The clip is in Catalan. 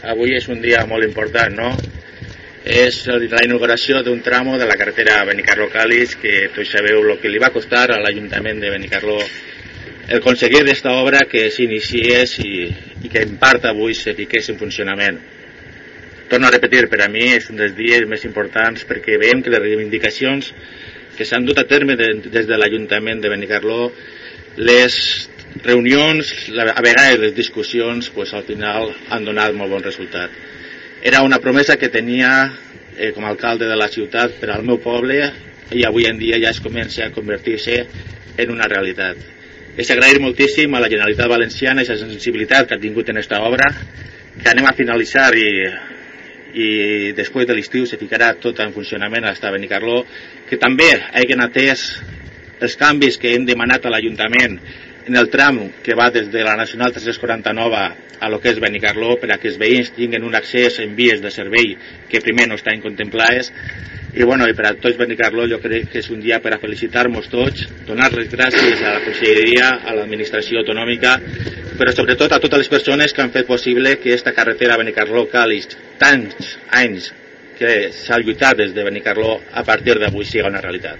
avui és un dia molt important, no? És la inauguració d'un tramo de la carretera Benicarló-Càlig, que tots sabeu el que li va costar a l'Ajuntament de Benicarló el aconseguir d'esta obra que s'iniciés i que en part avui se fiqués en funcionament. Torno a repetir, per a mi és un dels dies més importants perquè veiem que les reivindicacions que s'han dut a terme des de l'Ajuntament de Benicarló, les reunions, a vegades les discussions, pues, al final han donat molt bon resultat. Era una promesa que tenia com a alcalde de la ciutat per al meu poble i avui en dia ja es comença a convertir-se en una realitat. És agrair moltíssim a la Generalitat Valenciana aquesta sensibilitat que ha tingut en aquesta obra, que anem a finalitzar i després de l'estiu se ficarà tot en funcionament hasta Benicarló, que també hagin atès els canvis que hem demanat a l'Ajuntament en el tram que va des de la Nacional 349 a lo que és Benicarló, per a que els veïns tinguin un accés en vies de servei que primer no estan contemplades. I bueno, i per a tots Benicarló jo crec que és un dia per a felicitar-nos tots, donar les gràcies a la Conselleria, a l'Administració Autonòmica, però sobretot a totes les persones que han fet possible que aquesta carretera Benicarló-Càlig, tants anys que s'ha lluitat des de Benicarló, a partir d'avui siga una realitat.